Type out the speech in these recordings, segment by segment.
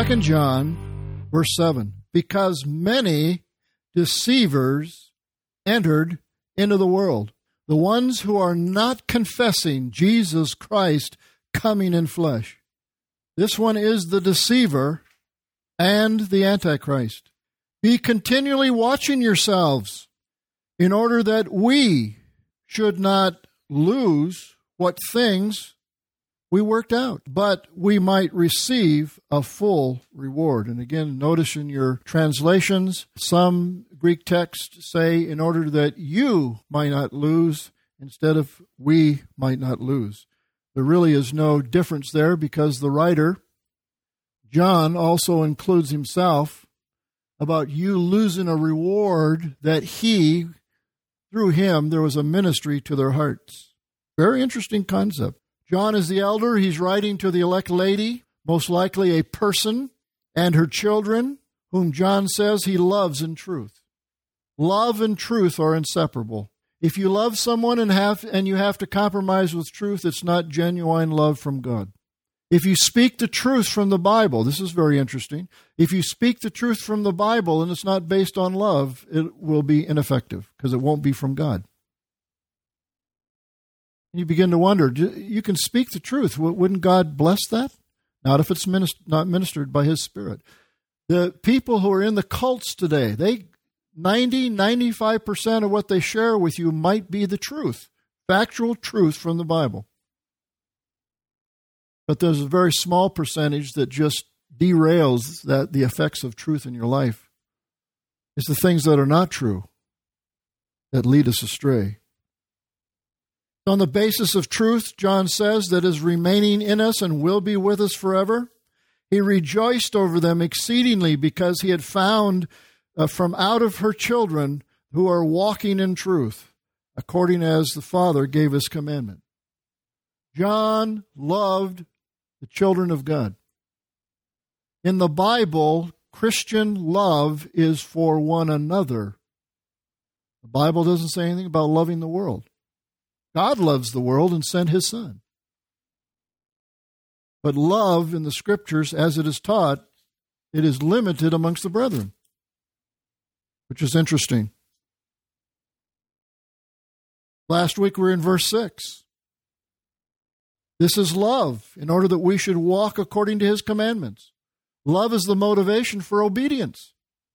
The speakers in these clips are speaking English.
2 John, verse 7, because many deceivers entered into the world, the ones who are not confessing Jesus Christ coming in flesh. This one is the deceiver and the Antichrist. Be continually watching yourselves in order that we should not lose what things we worked out, but we might receive a full reward. And again, notice in your translations, some Greek texts say, in order that you might not lose, instead of we might not lose. There really is no difference there, because the writer, John, also includes himself about you losing a reward that he, through him, there was a ministry to their hearts. Very interesting concept. John is the elder. He's writing to the elect lady, most likely a person, and her children, whom John says he loves in truth. Love and truth are inseparable. If you love someone and you have to compromise with truth, it's not genuine love from God. If you speak the truth from the Bible, this is very interesting. If you speak the truth from the Bible and it's not based on love, it will be ineffective because it won't be from God. You begin to wonder, you can speak the truth. Wouldn't God bless that? Not if it's not ministered by His Spirit. The people who are in the cults today, 95% of what they share with you might be the truth, factual truth from the Bible. But there's a very small percentage that just derails the effects of truth in your life. It's the things that are not true that lead us astray. On the basis of truth, John says, that is remaining in us and will be with us forever, he rejoiced over them exceedingly because he had found from out of her children who are walking in truth, according as the Father gave His commandment. John loved the children of God. In the Bible, Christian love is for one another. The Bible doesn't say anything about loving the world. God loves the world and sent His Son. But love in the Scriptures, as it is taught, it is limited amongst the brethren, which is interesting. Last week we were in verse 6. This is love, in order that we should walk according to His commandments. Love is the motivation for obedience.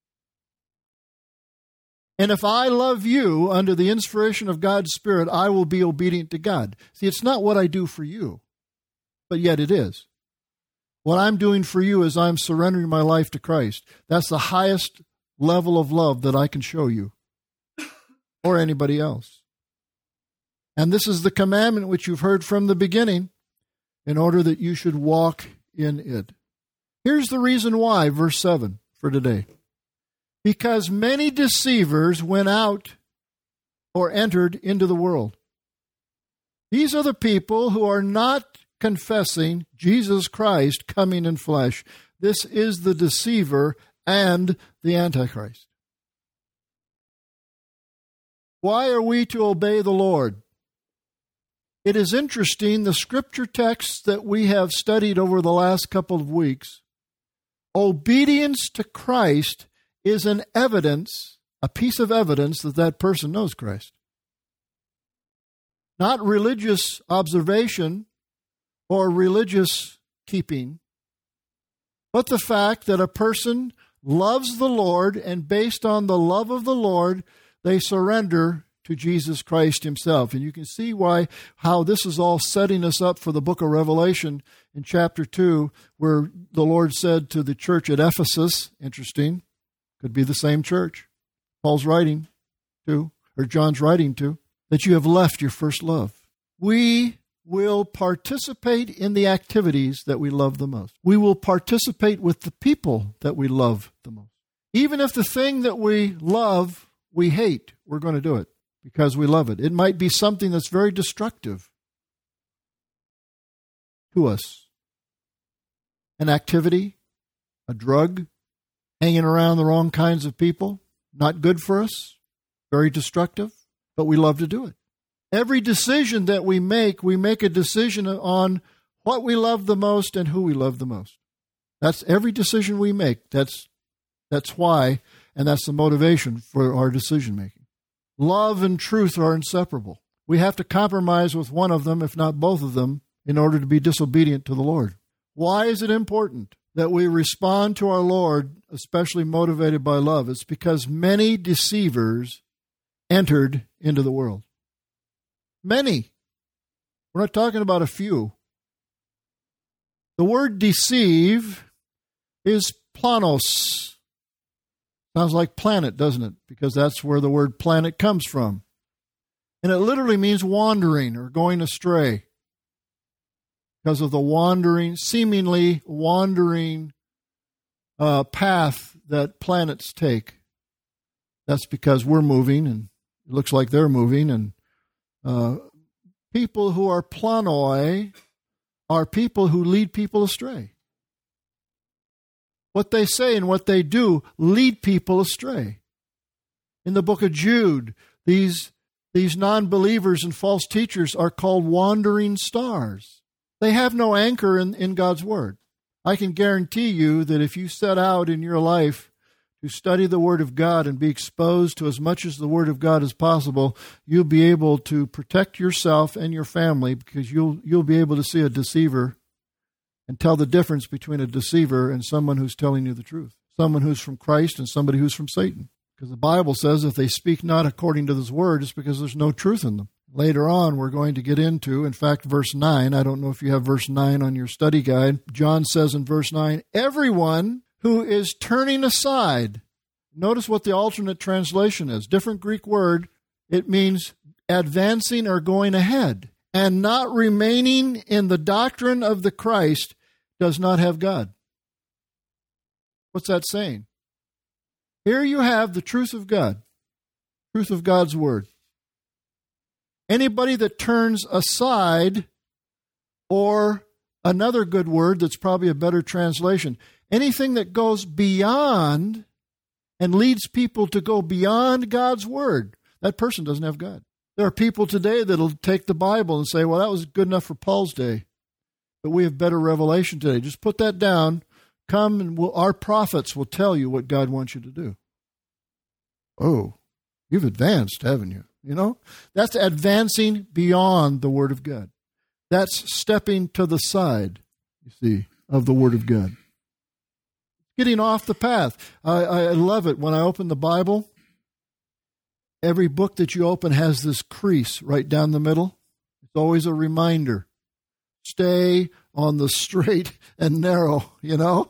And if I love you under the inspiration of God's Spirit, I will be obedient to God. See, it's not what I do for you, but yet it is. What I'm doing for you is I'm surrendering my life to Christ. That's the highest level of love that I can show you or anybody else. And this is the commandment which you've heard from the beginning, in order that you should walk in it. Here's the reason why, verse 7 for today. Because many deceivers went out or entered into the world. These are the people who are not confessing Jesus Christ coming in flesh. This is the deceiver and the Antichrist. Why are we to obey the Lord? It is interesting, the scripture texts that we have studied over the last couple of weeks, obedience to Christ is an evidence, a piece of evidence that that person knows Christ. Not religious observation or religious keeping, but the fact that a person loves the Lord, and based on the love of the Lord, they surrender to Jesus Christ Himself. And you can see how this is all setting us up for the book of Revelation in chapter 2, where the Lord said to the church at Ephesus, interesting, could be the same church Paul's writing to, or John's writing to, that you have left your first love. We will participate in the activities that we love the most. We will participate with the people that we love the most. Even if the thing that we love, we hate, we're going to do it because we love it. It might be something that's very destructive to us. An activity, a drug, hanging around the wrong kinds of people, not good for us, very destructive, but we love to do it. Every decision that we make a decision on what we love the most and who we love the most. That's every decision we make. That's why, and that's the motivation for our decision making. Love and truth are inseparable. We have to compromise with one of them, if not both of them, in order to be disobedient to the Lord. Why is it important that we respond to our Lord, especially motivated by love? It's because many deceivers entered into the world. Many. We're not talking about a few. The word deceive is planos. Sounds like planet, doesn't it? Because that's where the word planet comes from. And it literally means wandering or going astray. Because of the wandering, seemingly wandering path that planets take. That's because we're moving, and it looks like they're moving. And people who are planoi are people who lead people astray. What they say and what they do lead people astray. In the book of Jude, these non-believers and false teachers are called wandering stars. They have no anchor in God's Word. I can guarantee you that if you set out in your life to study the Word of God and be exposed to as much as the Word of God as possible, you'll be able to protect yourself and your family, because you'll be able to see a deceiver and tell the difference between a deceiver and someone who's telling you the truth, someone who's from Christ and somebody who's from Satan. Because the Bible says if they speak not according to this Word, it's because there's no truth in them. Later on, we're going to get into, in fact, verse 9. I don't know if you have verse 9 on your study guide. John says in verse 9, everyone who is turning aside. Notice what the alternate translation is. Different Greek word. It means advancing or going ahead. And not remaining in the doctrine of the Christ does not have God. What's that saying? Here you have the truth of God. Truth of God's Word. Anybody that turns aside, or another good word that's probably a better translation, anything that goes beyond and leads people to go beyond God's Word, that person doesn't have God. There are people today that'll take the Bible and say, well, that was good enough for Paul's day, but we have better revelation today. Just put that down. Come and our prophets will tell you what God wants you to do. Oh, you've advanced, haven't you? You know, that's advancing beyond the Word of God. That's stepping to the side, you see, of the Word of God. Getting off the path. I love it. When I open the Bible, every book that you open has this crease right down the middle. It's always a reminder. Stay on the straight and narrow, you know?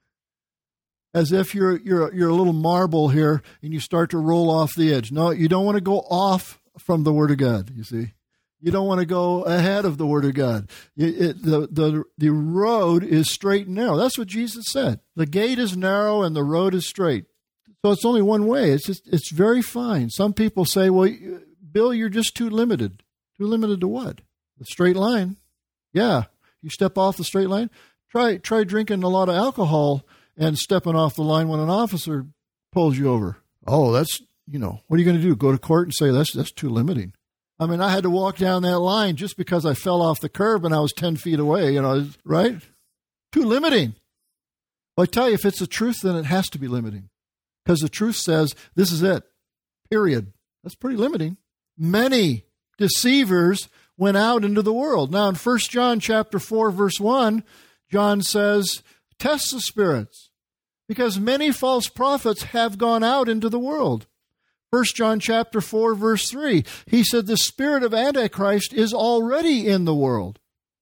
As if you're a little marble here and you start to roll off the edge. No, you don't want to go off from the Word of God, you see. You don't want to go ahead of the Word of God. The road is straight and narrow. That's what Jesus said. The gate is narrow and the road is straight. So it's only one way. It's very fine. Some people say, well, Bill, you're just too limited. Too limited to what? The straight line. Yeah. You step off the straight line. Try drinking a lot of alcohol and stepping off the line when an officer pulls you over. Oh, that's, what are you going to do? Go to court and say that's too limiting. I mean, I had to walk down that line just because I fell off the curb and I was 10 feet away, right? Too limiting. Well, I tell you, if it's the truth, then it has to be limiting. Because the truth says, this is it, period. That's pretty limiting. Many deceivers went out into the world. Now, in 1 John chapter 4, verse 1, John says, test the spirits, because many false prophets have gone out into the world. 1 John chapter 4, verse 3, he said the spirit of Antichrist is already in the world.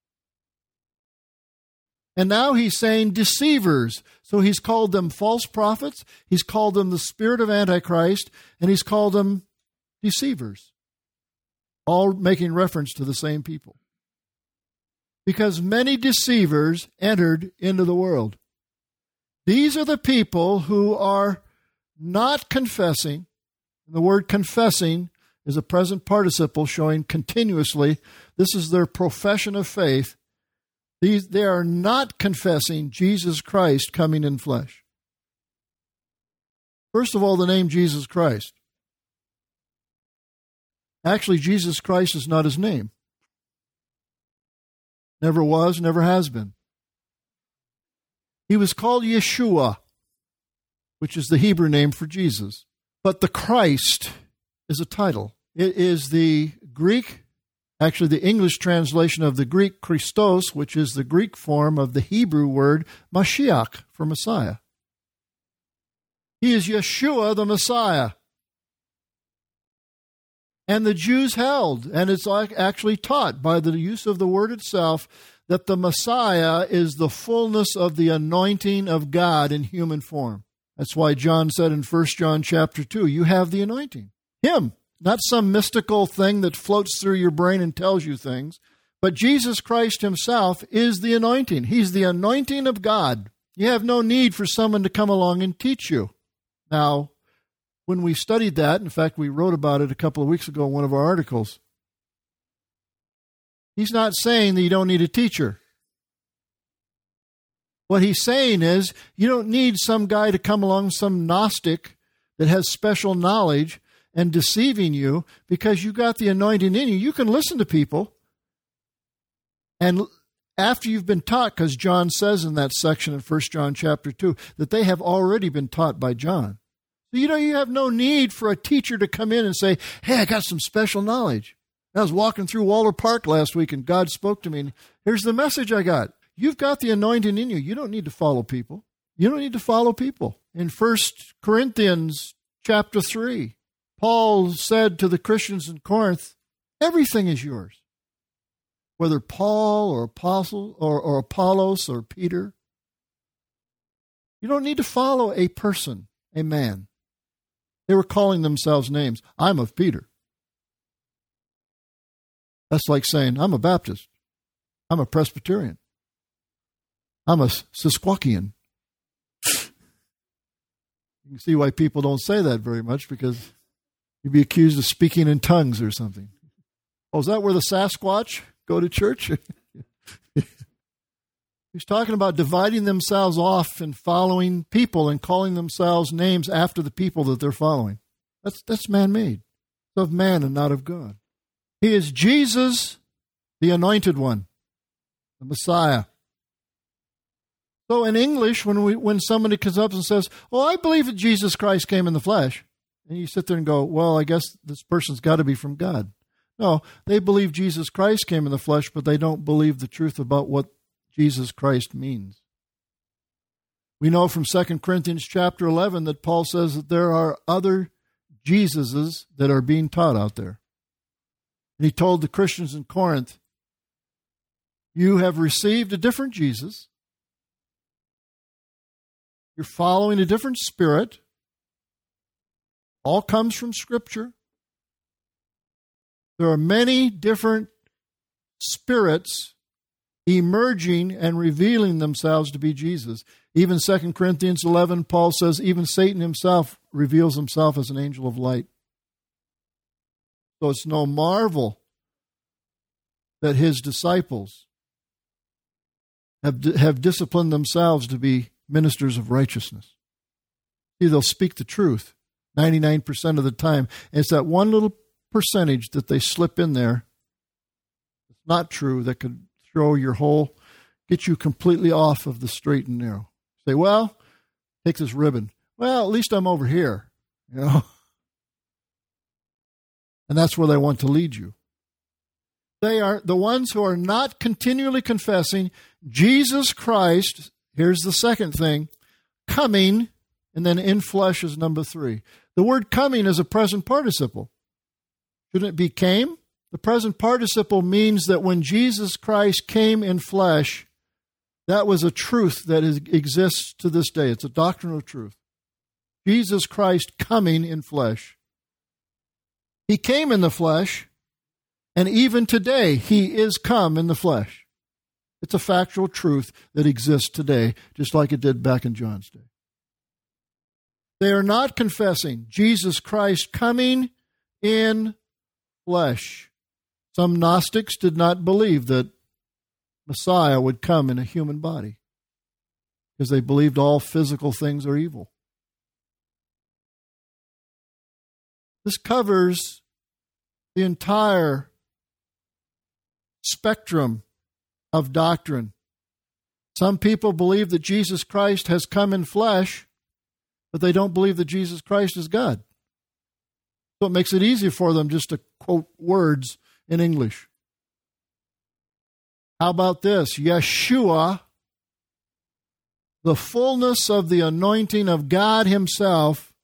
And now he's saying deceivers. So he's called them false prophets, he's called them the spirit of Antichrist, and he's called them deceivers. All making reference to the same people. Because many deceivers entered into the world. These are the people who are not confessing. The word confessing is a present participle showing continuously this is their profession of faith. They are not confessing Jesus Christ coming in flesh. First of all, the name Jesus Christ. Actually, Jesus Christ is not his name. Never was, never has been. He was called Yeshua, which is the Hebrew name for Jesus. But the Christ is a title. It is the English translation of the Greek Christos, which is the Greek form of the Hebrew word Mashiach for Messiah. He is Yeshua the Messiah. And the Jews held, and it's actually taught by the use of the word itself, that the Messiah is the fullness of the anointing of God in human form. That's why John said in 1 John chapter 2, you have the anointing. Him, not some mystical thing that floats through your brain and tells you things, but Jesus Christ himself is the anointing. He's the anointing of God. You have no need for someone to come along and teach you. Now, when we studied that, in fact, we wrote about it a couple of weeks ago in one of our articles, he's not saying that you don't need a teacher. What he's saying is you don't need some guy to come along, some Gnostic that has special knowledge and deceiving you, because you got the anointing in you. You can listen to people, and after you've been taught, because John says in that section in 1 John chapter 2 that they have already been taught by John. So you have no need for a teacher to come in and say, hey, I got some special knowledge. I was walking through Waller Park last week and God spoke to me, and here's the message I got. You've got the anointing in you. You don't need to follow people. You don't need to follow people. In 1 Corinthians chapter 3, Paul said to the Christians in Corinth, everything is yours. Whether Paul or Apostle or Apollos or Peter. You don't need to follow a person, a man. They were calling themselves names. I'm of Peter. That's like saying, I'm a Baptist. I'm a Presbyterian. I'm a Sisquachian. You can see why people don't say that very much, because you'd be accused of speaking in tongues or something. Oh, is that where the Sasquatch go to church? He's talking about dividing themselves off and following people and calling themselves names after the people that they're following. That's man-made. It's of man and not of God. He is Jesus, the anointed one, the Messiah. So in English, when somebody comes up and says, oh, I believe that Jesus Christ came in the flesh, and you sit there and go, well, I guess this person's got to be from God. No, they believe Jesus Christ came in the flesh, but they don't believe the truth about what Jesus Christ means. We know from 2 Corinthians chapter 11 that Paul says that there are other Jesuses that are being taught out there. And he told the Christians in Corinth, you have received a different Jesus. You're following a different spirit. All comes from Scripture. There are many different spirits emerging and revealing themselves to be Jesus. Even 2 Corinthians 11, Paul says, even Satan himself reveals himself as an angel of light. So it's no marvel that his disciples have disciplined themselves to be ministers of righteousness. See, they'll speak the truth 99% of the time. And it's that one little percentage that they slip in there that's not true that could get you completely off of the straight and narrow. Say, well, take this ribbon. Well, at least I'm over here, And that's where they want to lead you. They are the ones who are not continually confessing Jesus Christ. Here's the second thing, coming, and then in flesh is number 3. The word coming is a present participle. Shouldn't it be came? The present participle means that when Jesus Christ came in flesh, that was a truth that exists to this day. It's a doctrinal truth. Jesus Christ coming in flesh. He came in the flesh, and even today, he is come in the flesh. It's a factual truth that exists today, just like it did back in John's day. They are not confessing Jesus Christ coming in flesh. Some Gnostics did not believe that Messiah would come in a human body because they believed all physical things are evil. This covers the entire spectrum of doctrine Some people believe that Jesus Christ has come in flesh, but they don't believe that Jesus Christ is God. So it makes it easy for them just to quote words in English. How about this? Yeshua, the fullness of the anointing of God Himself,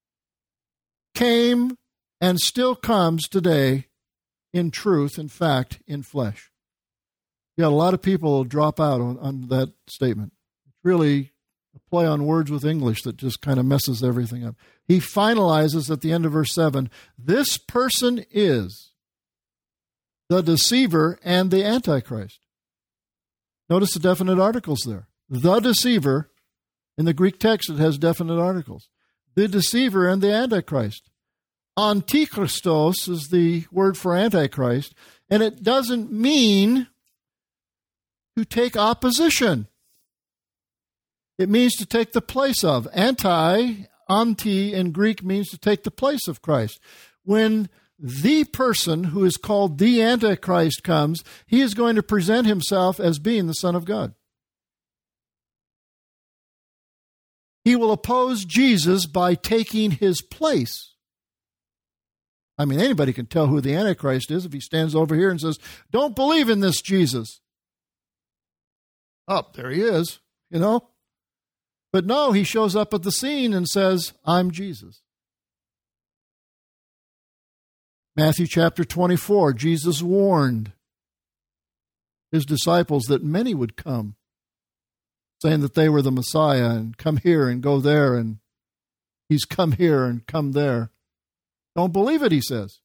came and still comes today in truth, in fact, in flesh. Yeah, a lot of people will drop out on that statement. It's really a play on words with English that just kind of messes everything up. He finalizes at the end of verse 7, this person is the deceiver and the Antichrist. Notice the definite articles there. The deceiver, in the Greek text it has definite articles. The deceiver and the Antichrist. Antichristos is the word for Antichrist, and it doesn't mean to take opposition. It means to take the place of. Anti in Greek means to take the place of Christ. When the person who is called the Antichrist comes, he is going to present himself as being the Son of God. He will oppose Jesus by taking his place. I mean, anybody can tell who the Antichrist is if he stands over here and says, don't believe in this Jesus. Oh, there he is, you know. But no, he shows up at the scene and says, I'm Jesus. Matthew chapter 24, Jesus warned his disciples that many would come, saying that they were the Messiah and come here and go there, and he's come here and come there. Don't believe it, he says.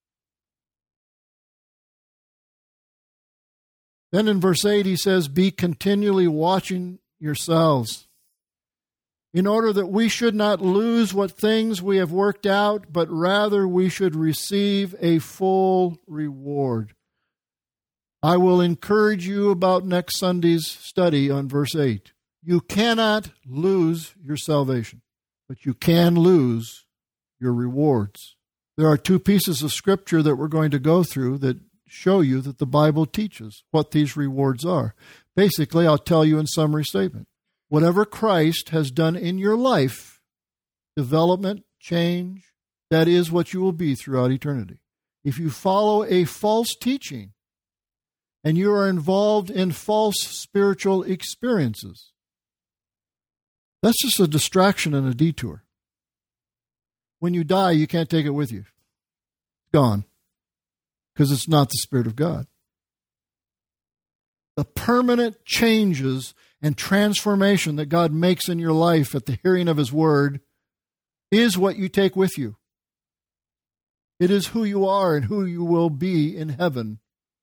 Then in verse 8 he says, be continually watching yourselves, in order that we should not lose what things we have worked out, but rather we should receive a full reward. I will encourage you about next Sunday's study on verse 8. You cannot lose your salvation, but you can lose your rewards. There are two pieces of Scripture that we're going to go through that show you that the Bible teaches what these rewards are. Basically, I'll tell you in summary statement. Whatever Christ has done in your life, development, change, that is what you will be throughout eternity. If you follow a false teaching and you are involved in false spiritual experiences, that's just a distraction and a detour. When you die, you can't take it with you. It's gone. Because it's not the Spirit of God. The permanent changes and transformation that God makes in your life at the hearing of His Word is what you take with you. It is who you are and who you will be in heaven.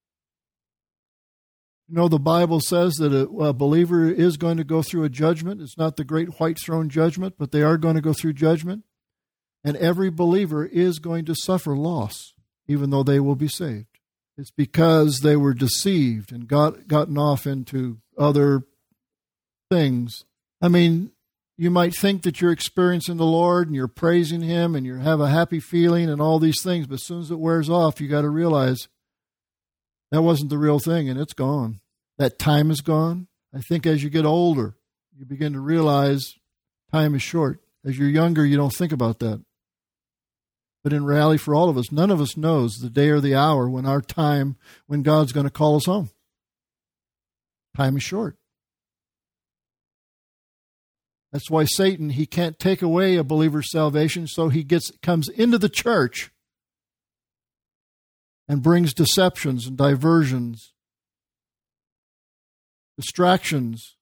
You know, the Bible says that a believer is going to go through a judgment. It's not the great white throne judgment, but they are going to go through judgment. And every believer is going to suffer loss, even though they will be saved. It's because they were deceived and gotten off into other things. I mean, you might think that you're experiencing the Lord and you're praising Him and you have a happy feeling and all these things, but as soon as it wears off, you got to realize that wasn't the real thing and it's gone. That time is gone. I think as you get older, you begin to realize time is short. As you're younger, you don't think about that. But in reality, for all of us, none of us knows the day or the hour when God's going to call us home. Time is short. That's why Satan, he can't take away a believer's salvation, so he comes into the church and brings deceptions and diversions, distractions.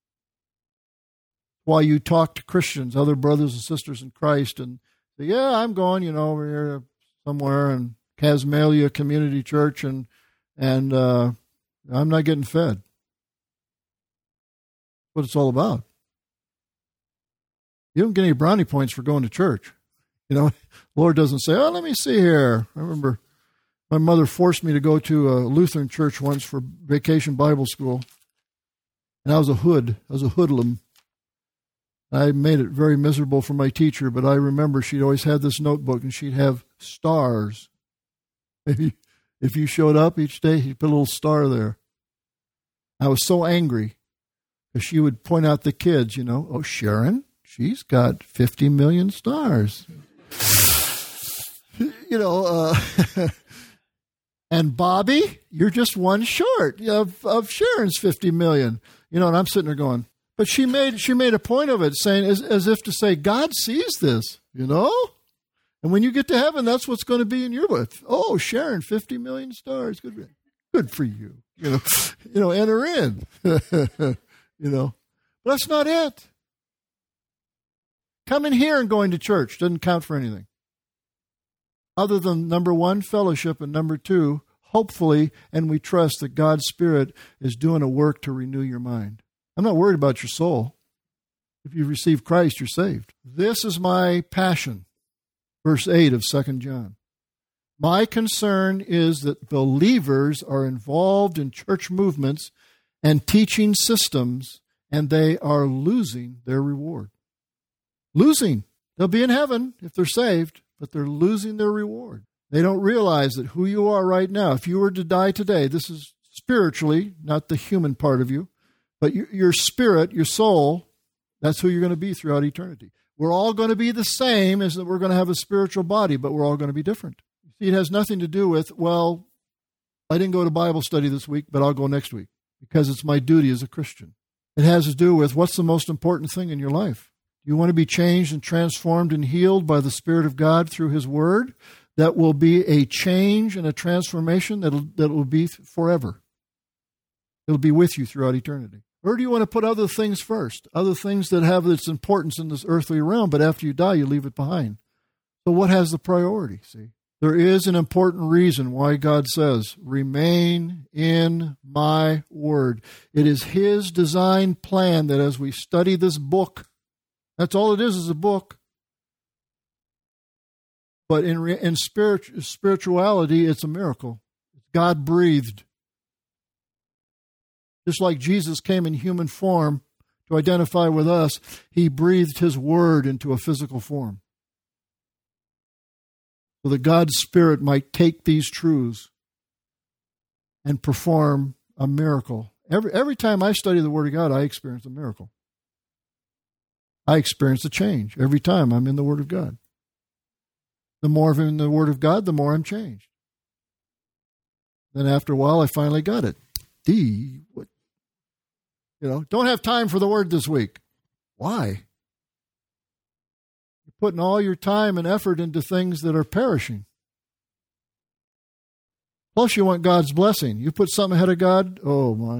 While you talk to Christians, other brothers and sisters in Christ, and say, yeah, I'm going, over here somewhere in Casmalia Community Church, and I'm not getting fed. That's what it's all about. You don't get any brownie points for going to church. The Lord doesn't say, oh, let me see here. I remember my mother forced me to go to a Lutheran church once for vacation Bible school. And I was a hoodlum. I made it very miserable for my teacher, but I remember she'd always had this notebook and she'd have stars. If you showed up each day, she'd put a little star there. I was so angry Because she would point out the kids, oh, Sharon, she's got 50 million stars. And Bobby, you're just one short of Sharon's 50 million. And I'm sitting there going, but she made a point of it, saying as if to say, God sees this, And when you get to heaven, that's what's going to be in your book. Oh, Sharon, 50 million stars. Good for you. Enter in. But that's not it. Coming here and going to church doesn't count for anything. Other than, number one, fellowship, and number two, hopefully, and we trust that God's Spirit is doing a work to renew your mind. I'm not worried about your soul. If you receive Christ, you're saved. This is my passion. Verse 8 of 2 John. My concern is that believers are involved in church movements and teaching systems, and they are losing their reward. Losing. They'll be in heaven if they're saved, but they're losing their reward. They don't realize that who you are right now, if you were to die today, this is spiritually, not the human part of you, but your spirit, your soul, that's who you're going to be throughout eternity. We're all going to be the same, as that we're going to have a spiritual body, but we're all going to be different. See, it has nothing to do with, well, I didn't go to Bible study this week, but I'll go next week because it's my duty as a Christian. It has to do with what's the most important thing in your life. You want to be changed and transformed and healed by the Spirit of God through His Word. That will be a change and a transformation that will be forever. It'll be with you throughout eternity. Or do you want to put other things first? Other things that have its importance in this earthly realm, but after you die, you leave it behind. So what has the priority? See, there is an important reason why God says, remain in my word. It is His design plan that as we study this book, that's all it is a book. But in spirituality, it's a miracle. It's God-breathed. Just like Jesus came in human form to identify with us, He breathed His word into a physical form. So that God's Spirit might take these truths and perform a miracle. Every time I study the Word of God, I experience a miracle. I experience a change every time I'm in the Word of God. The more I'm in the Word of God, the more I'm changed. Then after a while, I finally got it. Don't have time for the Word this week. Why? You're putting all your time and effort into things that are perishing. Plus, you want God's blessing. You put something ahead of God, oh, my.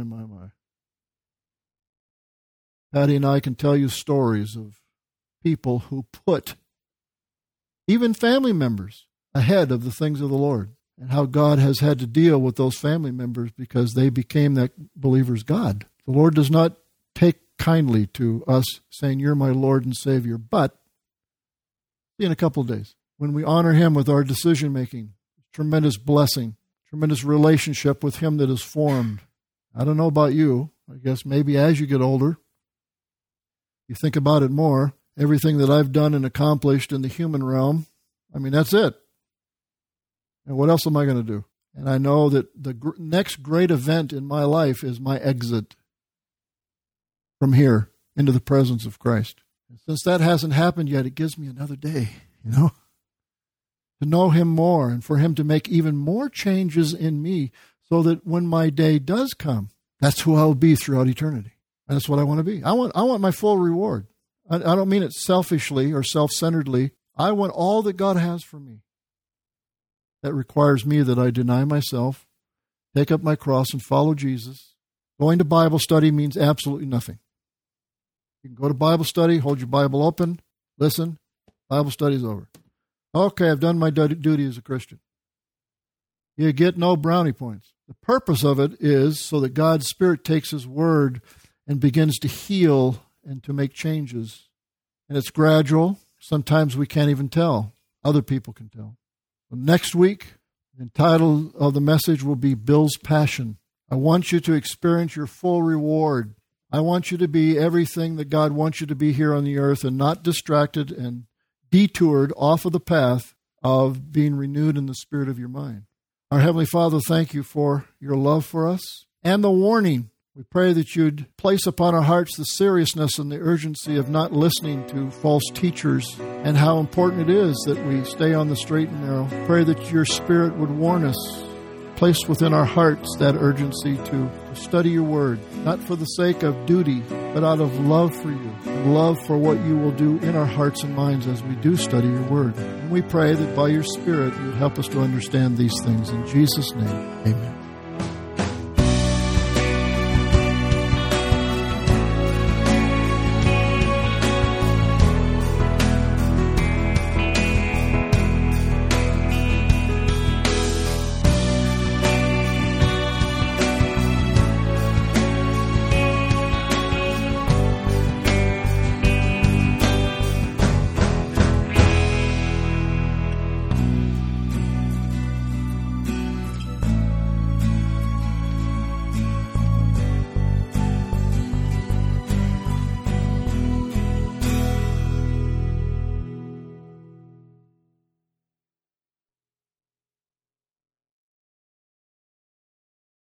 Patty and I can tell you stories of people who put even family members ahead of the things of the Lord, and how God has had to deal with those family members because they became that believer's God. The Lord does not take kindly to us saying, you're my Lord and Savior, but in a couple of days, when we honor Him with our decision-making, tremendous blessing, tremendous relationship with Him that is formed. I don't know about you. I guess maybe as you get older, you think about it more. Everything that I've done and accomplished in the human realm, that's it. And what else am I going to do? And I know that the next great event in my life is my exit from here into the presence of Christ. And since that hasn't happened yet, it gives me another day, to know Him more and for Him to make even more changes in me so that when my day does come, that's who I'll be throughout eternity. And that's what I want to be. I want my full reward. I don't mean it selfishly or self-centeredly. I want all that God has for me. That requires me that I deny myself, take up my cross, and follow Jesus. Going to Bible study means absolutely nothing. You can go to Bible study, hold your Bible open, listen, Bible study's over. Okay, I've done my duty as a Christian. You get no brownie points. The purpose of it is so that God's Spirit takes His Word and begins to heal and to make changes. And it's gradual. Sometimes we can't even tell. Other people can tell. Next week, the title of the message will be Bill's Passion. I want you to experience your full reward. I want you to be everything that God wants you to be here on the earth and not distracted and detoured off of the path of being renewed in the spirit of your mind. Our Heavenly Father, thank you for your love for us and the warning We pray that you'd place upon our hearts the seriousness and the urgency of not listening to false teachers and how important it is that we stay on the straight and narrow. Pray that your Spirit would warn us, place within our hearts that urgency to study your word, not for the sake of duty, but out of love for you, and love for what you will do in our hearts and minds as we do study your word. And we pray that by your Spirit you would help us to understand these things. In Jesus' name, amen.